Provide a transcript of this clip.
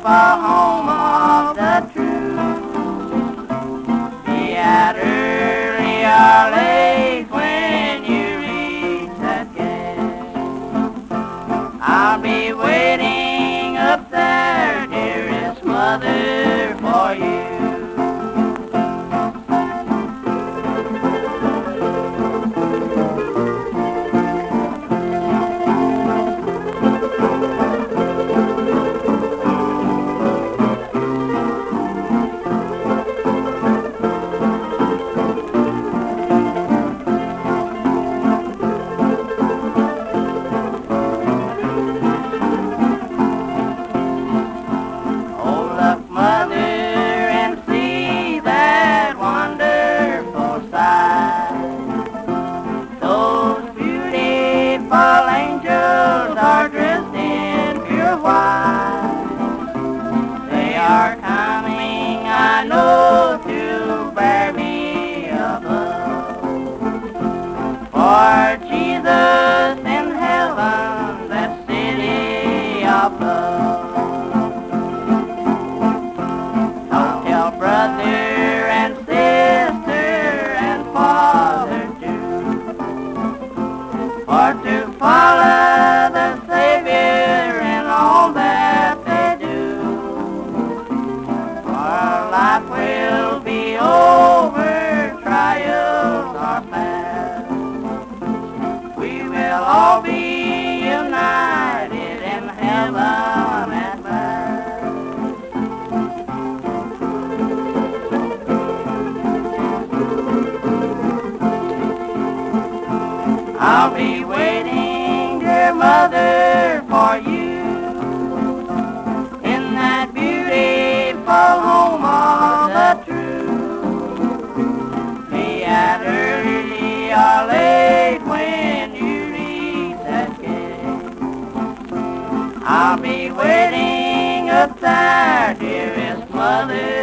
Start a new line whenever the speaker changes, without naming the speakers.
faithful home of the true. Be out early or late when you reach that gate. I'll be waiting up there, dearest mother, for you. Angels are dressed in pure white. They are coming, I know, to bear me above. For Jesus in heaven, that city of love. I'll tell brother and sister and father too, for to follow the Savior in all that they do. For life will be over, trials are past. We will all be united in heaven at last. I'll be waiting, dear mother, for you in that beautiful home of the true. Be out early or late when you reach that gate. I'll be waiting up there, dearest mother,